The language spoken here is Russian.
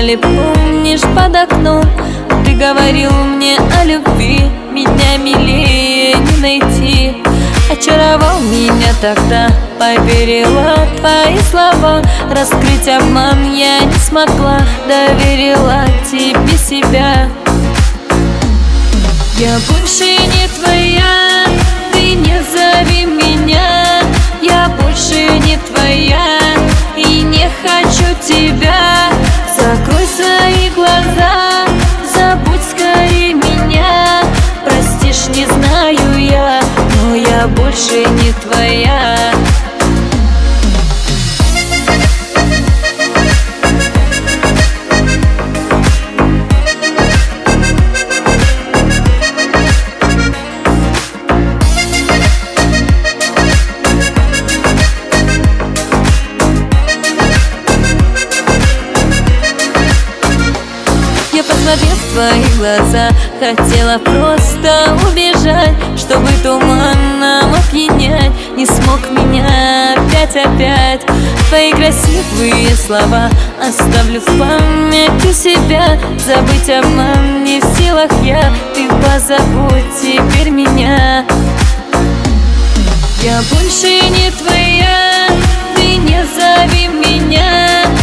ли помнишь, под окном ты говорил мне о любви, меня милее не найти. Очаровал меня тогда, поверила в твои слова. Раскрыть обман я не смогла, доверила тебе себя. Я больше не твоя, ты не зови меня. Я больше не твоя и не хочу тебя. Закрой свои глаза, забудь скорее меня. Простишь, не знаю я, но я больше не твоя. Посмотрев в твои глаза, хотела просто убежать, чтобы туманом опьянять. Не смог меня опять. Твои красивые слова оставлю в памяти себя. Забыть обман не в силах я, ты позабудь теперь меня. Я больше не твоя, ты не зови меня.